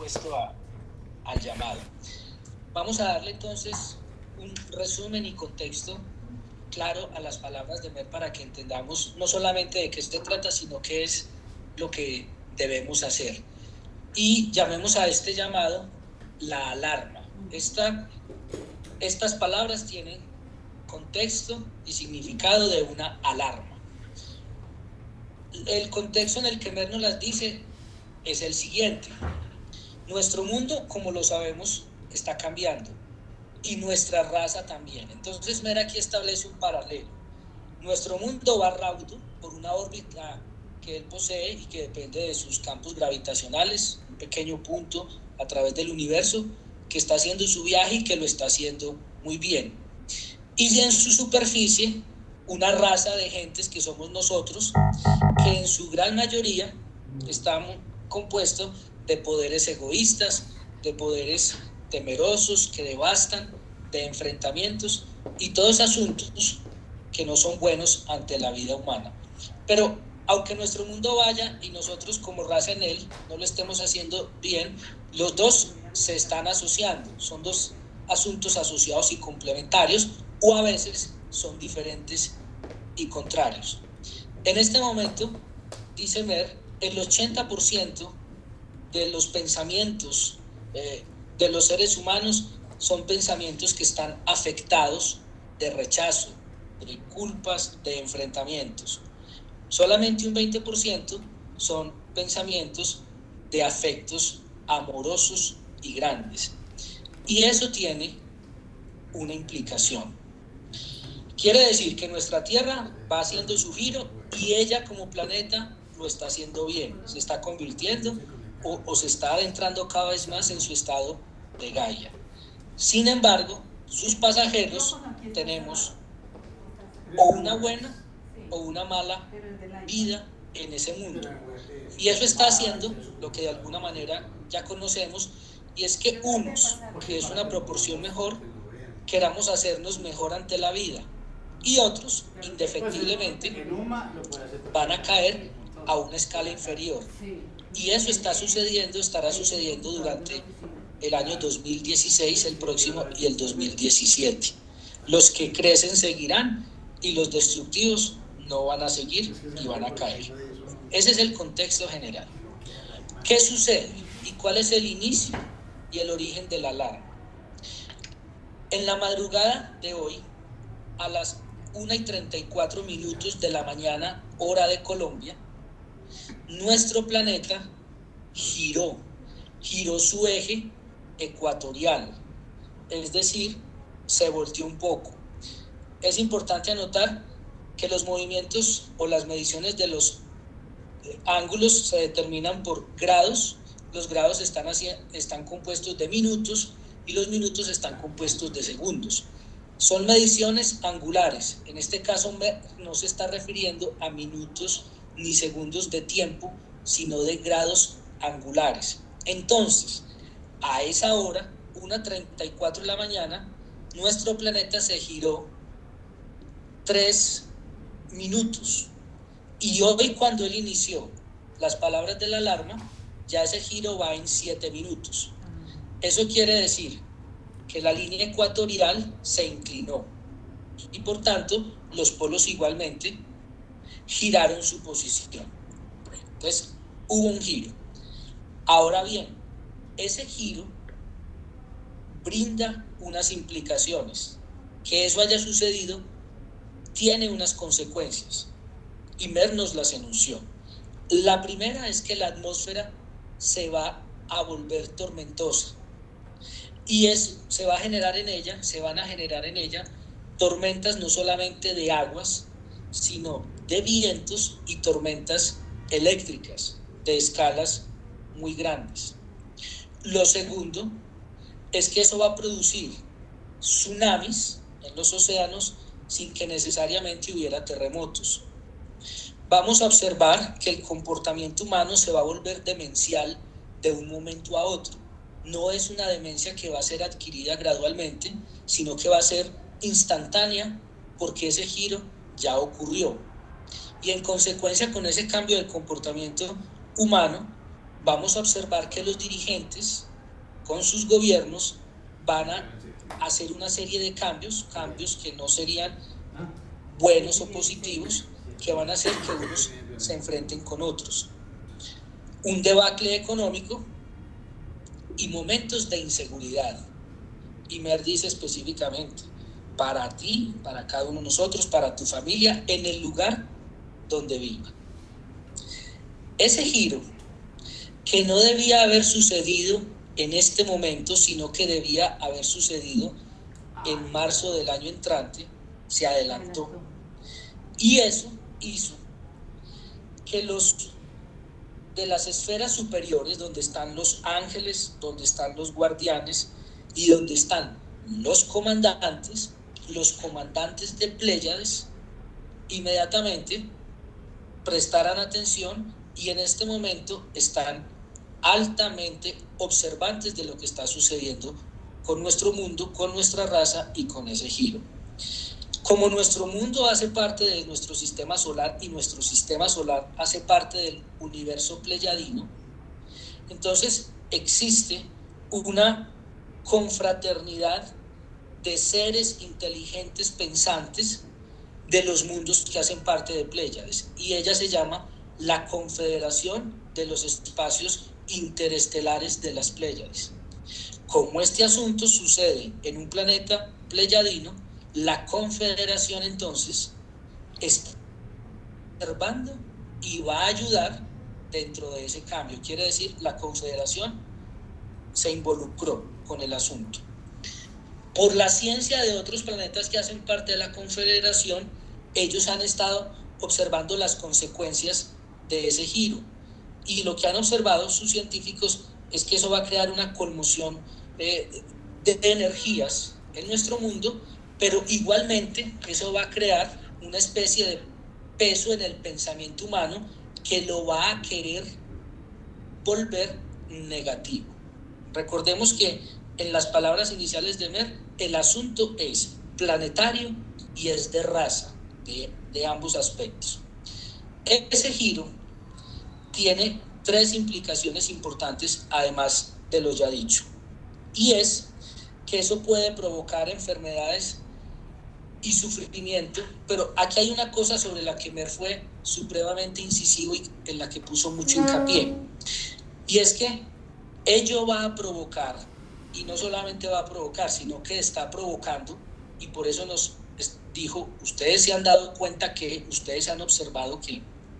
dispuesto al llamado. Vamos a darle entonces un resumen y contexto claro a las palabras de Mer para que entendamos no solamente de qué se trata, sino qué es lo que debemos hacer. Y llamemos a este llamado la alarma. Estas palabras tienen contexto y significado de una alarma. El contexto en el que Mer nos las dice es el siguiente. Nuestro mundo, como lo sabemos, está cambiando y nuestra raza también. Entonces Mer aquí establece un paralelo. Nuestro mundo va raudo por una órbita que él posee y que depende de sus campos gravitacionales, un pequeño punto a través del universo que está haciendo su viaje y que lo está haciendo muy bien. Y en su superficie, una raza de gentes que somos nosotros, que en su gran mayoría estamos compuestos de poderes egoístas, de poderes temerosos que devastan, de enfrentamientos y todos asuntos que no son buenos ante la vida humana. Pero aunque nuestro mundo vaya y nosotros como raza en él no lo estemos haciendo bien, los dos se están asociando, son dos asuntos asociados y complementarios, o a veces son diferentes y contrarios. En este momento, dice Mer, el 80% de los pensamientos de los seres humanos son pensamientos que están afectados de rechazo, de culpas, de enfrentamientos. Solamente un 20% son pensamientos de afectos amorosos y grandes. Y eso tiene una implicación. Quiere decir que nuestra Tierra va haciendo su giro y ella como planeta lo está haciendo bien, se está convirtiendo o se está adentrando cada vez más en su estado de Gaia. Sin embargo, sus pasajeros tenemos o una buena o una mala vida en ese mundo. Y eso está haciendo lo que de alguna manera ya conocemos, y es que unos, que es una proporción mejor, queramos hacernos mejor ante la vida, y otros, indefectiblemente, van a caer a una escala inferior. Y eso estará sucediendo durante el año 2016, el próximo, y el 2017. Los que crecen seguirán y los destructivos no van a seguir y van a caer. Ese es el contexto general. ¿Qué sucede y cuál es el inicio y el origen de la alarma? En la madrugada de hoy, a las 1:34 de la mañana, hora de Colombia, nuestro planeta giró su eje ecuatorial, es decir, se volteó un poco. Es importante anotar que los movimientos o las mediciones de los ángulos se determinan por grados. Los grados están compuestos de minutos y los minutos están compuestos de segundos. Son mediciones angulares. En este caso no se está refiriendo a minutos ni segundos de tiempo, sino de grados angulares. Entonces, a esa hora, 1:34 de la mañana, nuestro planeta se giró 3 minutos. Y hoy, cuando él inició las palabras de la alarma, ya ese giro va en 7 minutos. Eso quiere decir que la línea ecuatorial se inclinó y por tanto los polos igualmente giraron su posición. Entonces hubo un giro. Ahora bien, ese giro brinda unas implicaciones. Que eso haya sucedido tiene unas consecuencias y Mer nos las enunció. La primera es que la atmósfera se va a volver tormentosa y se van a generar en ella tormentas no solamente de aguas, sino de vientos y tormentas eléctricas de escalas muy grandes. Lo segundo es que eso va a producir tsunamis en los océanos sin que necesariamente hubiera terremotos. Vamos a observar que el comportamiento humano se va a volver demencial de un momento a otro. No es una demencia que va a ser adquirida gradualmente, sino que va a ser instantánea porque ese giro ya ocurrió. Y en consecuencia con ese cambio del comportamiento humano, vamos a observar que los dirigentes con sus gobiernos van a hacer una serie de cambios que no serían buenos o positivos, que van a hacer que unos se enfrenten con otros. Un debacle económico y momentos de inseguridad. Y Mer dice específicamente, para ti, para cada uno de nosotros, para tu familia, en el lugar donde viva. Ese giro, que no debía haber sucedido en este momento, sino que debía haber sucedido en marzo del año entrante, se adelantó. Y eso hizo que los de las esferas superiores, donde están los ángeles, donde están los guardianes y donde están los comandantes de Pléyades, inmediatamente prestaran atención y en este momento están altamente observantes de lo que está sucediendo con nuestro mundo, con nuestra raza y con ese giro. Como nuestro mundo hace parte de nuestro sistema solar y nuestro sistema solar hace parte del universo pleyadino, entonces existe una confraternidad de seres inteligentes pensantes de los mundos que hacen parte de Pléyades, y ella se llama la Confederación de los Espacios Interestelares de las Pléyades. Como este asunto sucede en un planeta pleyadino, la Confederación entonces está observando y va a ayudar dentro de ese cambio. Quiere decir, la Confederación se involucró con el asunto. Por la ciencia de otros planetas que hacen parte de la Confederación, ellos han estado observando las consecuencias de ese giro. Y lo que han observado sus científicos es que eso va a crear una conmoción de energías en nuestro mundo, pero igualmente eso va a crear una especie de peso en el pensamiento humano que lo va a querer volver negativo. Recordemos que en las palabras iniciales de Mer, el asunto es planetario y es de raza, de ambos aspectos. Ese giro tiene 3 implicaciones importantes, además de lo ya dicho, y es que eso puede provocar enfermedades y sufrimiento, pero aquí hay una cosa sobre la que Mer fue supremamente incisivo y en la que puso mucho hincapié, y es que ello va a provocar, y no solamente va a provocar, sino que está provocando, y por eso nos dijo, ustedes se han dado cuenta que, ustedes han observado que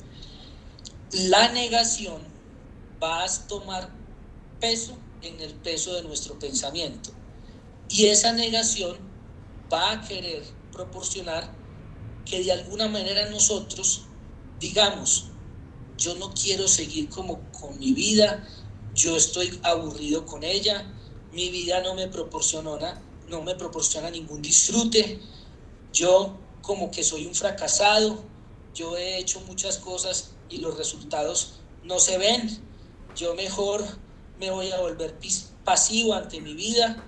la negación va a tomar peso en el peso de nuestro pensamiento, y esa negación va a querer proporcionar que de alguna manera nosotros digamos, yo no quiero seguir como con mi vida, yo estoy aburrido con ella, mi vida no me proporciona ningún disfrute, yo como que soy un fracasado, yo he hecho muchas cosas y los resultados no se ven, yo mejor me voy a volver pasivo ante mi vida,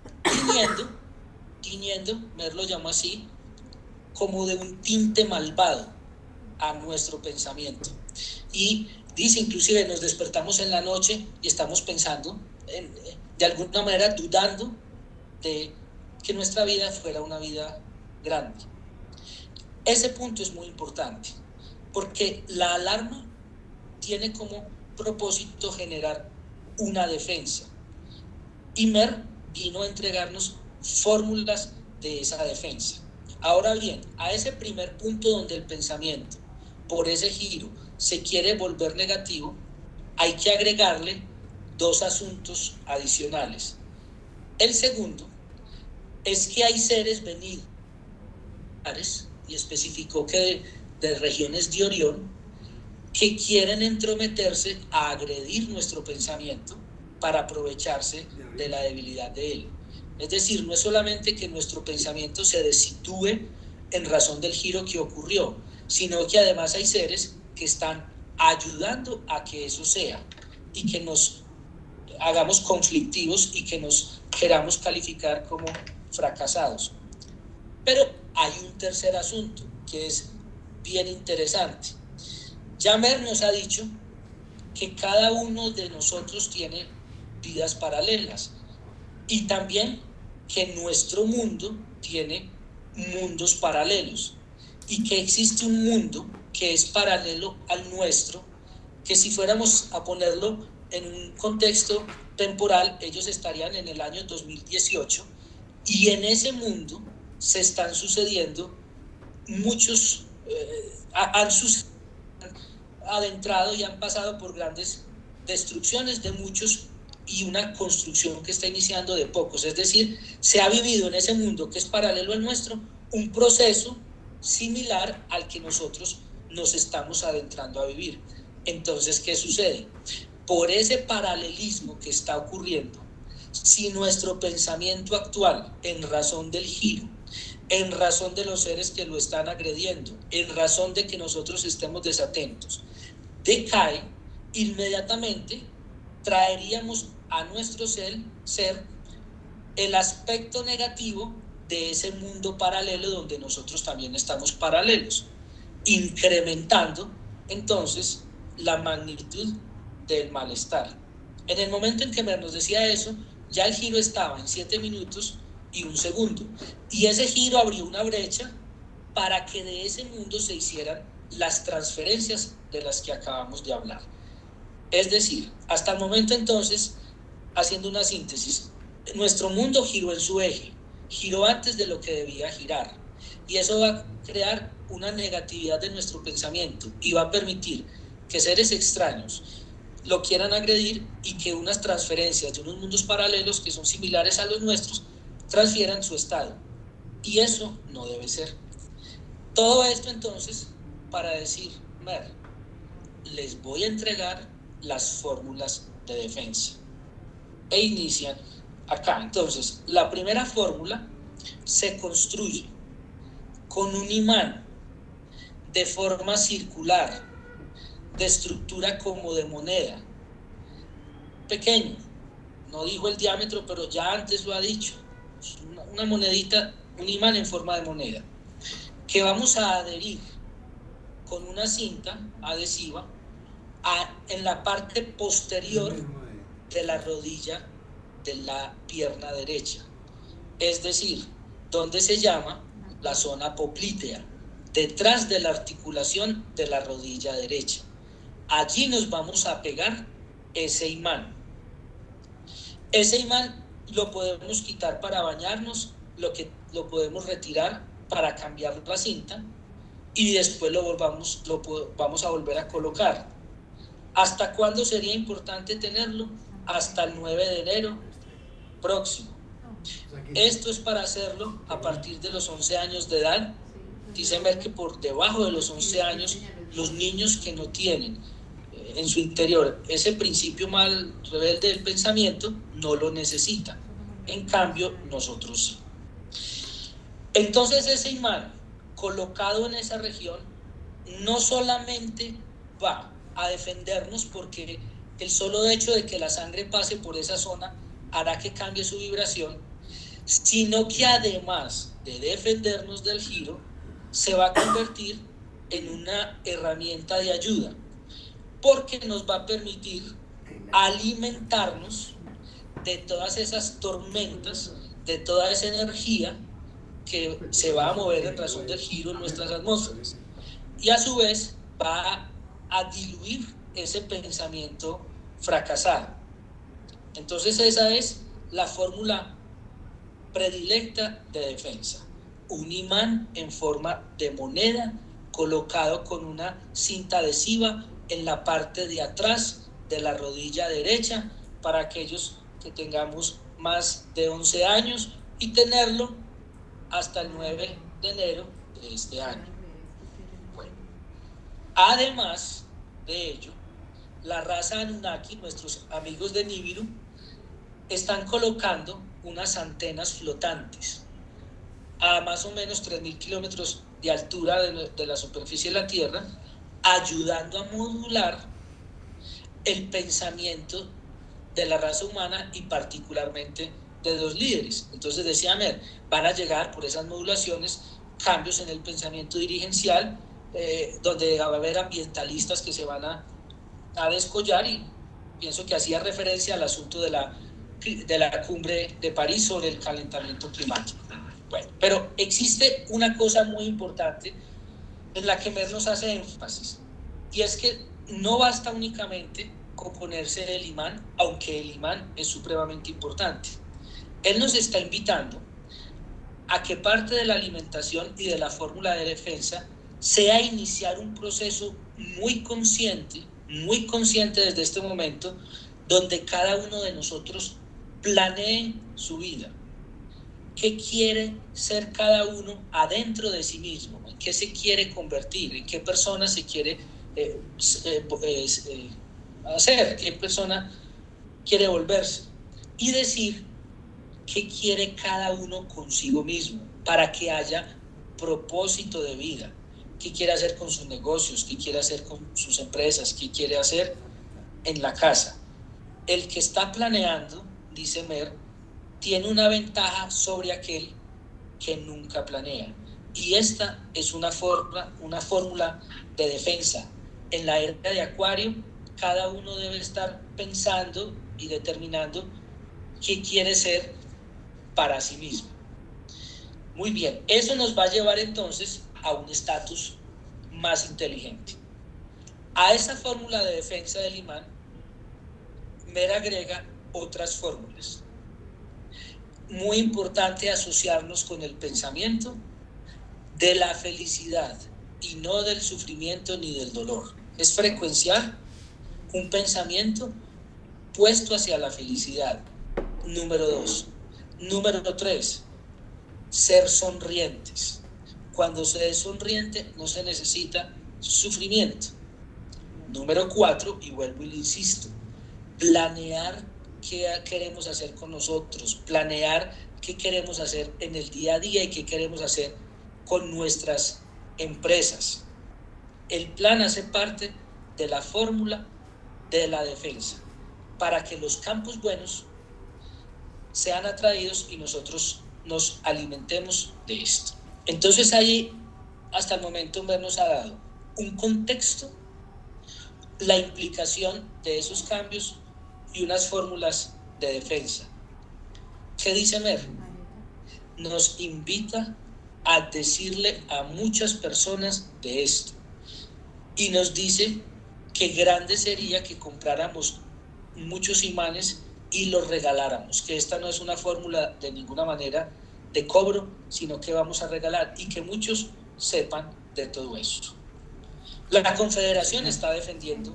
tiñendo, Mer lo llama así, como de un tinte malvado a nuestro pensamiento. Y dice, inclusive nos despertamos en la noche y estamos pensando, de alguna manera dudando de que nuestra vida fuera una vida grande. Ese punto es muy importante, porque la alarma tiene como propósito generar una defensa. Y Mer vino a entregarnos fórmulas de esa defensa. Ahora bien, a ese primer punto donde el pensamiento, por ese giro, se quiere volver negativo, hay que agregarle 2 asuntos adicionales. El segundo es que hay seres venidos, y especificó que de regiones de Orión, que quieren entrometerse a agredir nuestro pensamiento para aprovecharse de la debilidad de él. Es decir, no es solamente que nuestro pensamiento se desitúe en razón del giro que ocurrió, sino que además hay seres que están ayudando a que eso sea y que nos hagamos conflictivos y que nos queramos calificar como fracasados. Pero hay un tercer asunto que es bien interesante. Ya Mer nos ha dicho que cada uno de nosotros tiene vidas paralelas y también que nuestro mundo tiene mundos paralelos y que existe un mundo que es paralelo al nuestro, que si fuéramos a ponerlo en un contexto temporal, ellos estarían en el año 2018 y en ese mundo se están sucediendo muchos, han adentrado y han pasado por grandes destrucciones de muchos y una construcción que está iniciando de pocos. Es decir, se ha vivido en ese mundo que es paralelo al nuestro un proceso similar al que nosotros nos estamos adentrando a vivir. Entonces, ¿qué sucede? Por ese paralelismo que está ocurriendo, si nuestro pensamiento actual, en razón del giro, en razón de los seres que lo están agrediendo, en razón de que nosotros estemos desatentos, decae, inmediatamente traeríamos a nuestro ser el aspecto negativo de ese mundo paralelo donde nosotros también estamos paralelos, incrementando entonces la magnitud del malestar. En el momento en que nos decía eso, ya el giro estaba en 7 minutos y 1 segundo, y ese giro abrió una brecha para que de ese mundo se hicieran las transferencias de las que acabamos de hablar. Es decir, hasta el momento entonces, haciendo una síntesis, nuestro mundo giró en su eje, giró antes de lo que debía girar, y eso va a crear una negatividad de nuestro pensamiento y va a permitir que seres extraños lo quieran agredir y que unas transferencias de unos mundos paralelos que son similares a los nuestros transfieran su estado, y eso no debe ser. Todo esto entonces para decir, les voy a entregar las fórmulas de defensa e inician acá. Entonces, la primera fórmula se construye con un imán de forma circular, de estructura como de moneda, pequeño, no dijo el diámetro, pero ya antes lo ha dicho, una monedita, un imán en forma de moneda, que vamos a adherir con una cinta adhesiva en la parte posterior de la rodilla de la pierna derecha, es decir, donde se llama la zona poplitea, detrás de la articulación de la rodilla derecha. Allí nos vamos a pegar ese imán. Ese imán lo podemos quitar para bañarnos, lo podemos retirar para cambiar la cinta y después vamos a volver a colocar. ¿Hasta cuándo sería importante tenerlo? Hasta el 9 de enero próximo. Esto es para hacerlo a partir de los 11 años de edad. Dicen ver que por debajo de los 11 años, los niños que no tienen en su interior ese principio mal rebelde del pensamiento no lo necesitan. En cambio, nosotros sí. Entonces ese imán colocado en esa región no solamente va a defendernos, porque el solo hecho de que la sangre pase por esa zona hará que cambie su vibración, sino que además de defendernos del giro, se va a convertir en una herramienta de ayuda, porque nos va a permitir alimentarnos de todas esas tormentas, de toda esa energía que se va a mover en razón del giro en nuestras atmósferas, y a su vez va a diluir ese pensamiento fracasado. Entonces esa es la fórmula predilecta de defensa: un imán en forma de moneda colocado con una cinta adhesiva en la parte de atrás de la rodilla derecha, para aquellos que tengamos más de 11 años, y tenerlo hasta el 9 de enero de este año. Bueno, además de ello, la raza Anunnaki, nuestros amigos de Nibiru, están colocando unas antenas flotantes a más o menos 3.000 kilómetros de altura de la superficie de la Tierra, ayudando a modular el pensamiento de la raza humana y particularmente de los líderes. Entonces decía Mer, van a llegar por esas modulaciones cambios en el pensamiento dirigencial, donde va a haber ambientalistas que se van a a descollar, y pienso que hacía referencia al asunto de la cumbre de París sobre el calentamiento climático. Bueno, pero existe una cosa muy importante en la que Mer nos hace énfasis, y es que no basta únicamente con ponerse el imán, aunque el imán es supremamente importante. Él nos está invitando a que parte de la alimentación y de la fórmula de defensa sea iniciar un proceso muy consciente desde este momento, donde cada uno de nosotros planee su vida. ¿Qué quiere ser cada uno adentro de sí mismo? ¿En qué se quiere convertir? ¿En qué persona se quiere hacer? ¿Qué persona quiere volverse? Y decir qué quiere cada uno consigo mismo, para que haya propósito de vida. ¿Qué quiere hacer con sus negocios? ¿Qué quiere hacer con sus empresas? ¿Qué quiere hacer en la casa? El que está planeando, dice Mer, tiene una ventaja sobre aquel que nunca planea. Y esta es una fórmula de defensa. En la era de Acuario, cada uno debe estar pensando y determinando qué quiere ser para sí mismo. Muy bien, eso nos va a llevar entonces a un estatus más inteligente. A esa fórmula de defensa del imán, Mer agrega otras fórmulas. Muy importante asociarnos con el pensamiento de la felicidad y no del sufrimiento ni del dolor. Es frecuenciar un pensamiento puesto hacia la felicidad. Número 2. Número 3. Ser sonrientes. Cuando se es sonriente no se necesita sufrimiento. Número 4, y vuelvo y le insisto, planear qué queremos hacer con nosotros, planear qué queremos hacer en el día a día y qué queremos hacer con nuestras empresas. El plan hace parte de la fórmula de la defensa, para que los campos buenos sean atraídos y nosotros nos alimentemos de esto. Entonces ahí, hasta el momento, Mer nos ha dado un contexto, la implicación de esos cambios y unas fórmulas de defensa. ¿Qué dice Mer? Nos invita a decirle a muchas personas de esto, y nos dice que grande sería que compráramos muchos imanes y los regaláramos, que esta no es una fórmula de ninguna manera de cobro, sino que vamos a regalar, y que muchos sepan de todo esto. La Confederación está defendiendo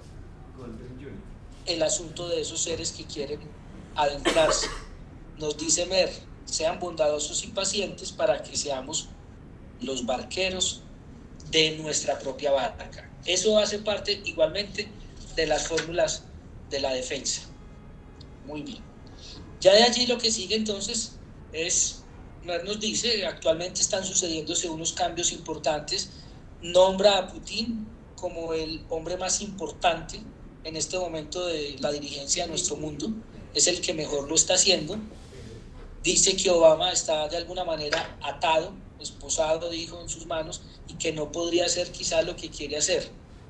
el asunto de esos seres que quieren adentrarse. Nos dice Mer, sean bondadosos y pacientes para que seamos los barqueros de nuestra propia barca. Eso hace parte igualmente de las fórmulas de la defensa. Muy bien. Ya de allí lo que sigue entonces es, nos dice, actualmente están sucediéndose unos cambios importantes. Nombra a Putin como el hombre más importante en este momento de la dirigencia de nuestro mundo. Es el que mejor lo está haciendo. Dice que Obama está de alguna manera atado, esposado, dijo, en sus manos, y que no podría hacer quizá lo que quiere hacer.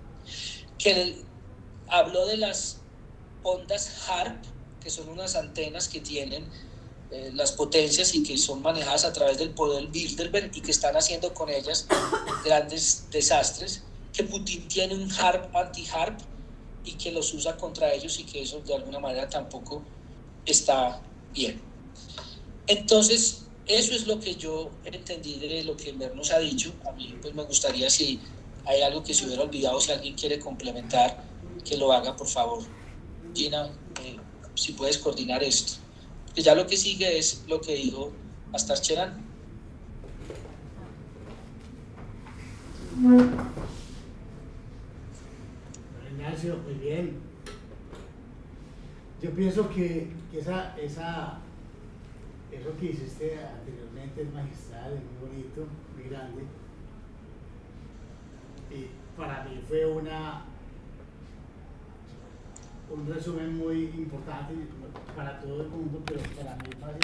Que habló de las ondas HARP, que son unas antenas que tienen las potencias y que son manejadas a través del poder Bilderberg, y que están haciendo con ellas grandes desastres. Que Putin tiene un HARP, anti-HARP, y que los usa contra ellos, y que eso de alguna manera tampoco está bien. Entonces, eso es lo que yo entendí de lo que Mer nos ha dicho. A mí pues me gustaría, si hay algo que se hubiera olvidado, si alguien quiere complementar, que lo haga, por favor. Gina, si puedes coordinar esto. Pues ya lo que sigue es lo que dijo Astar Cherán. Ignacio, muy bien. Yo pienso que eso que hiciste anteriormente es magistral, es muy bonito, muy grande. Y para mí fue un resumen muy importante para todo el mundo, pero para mí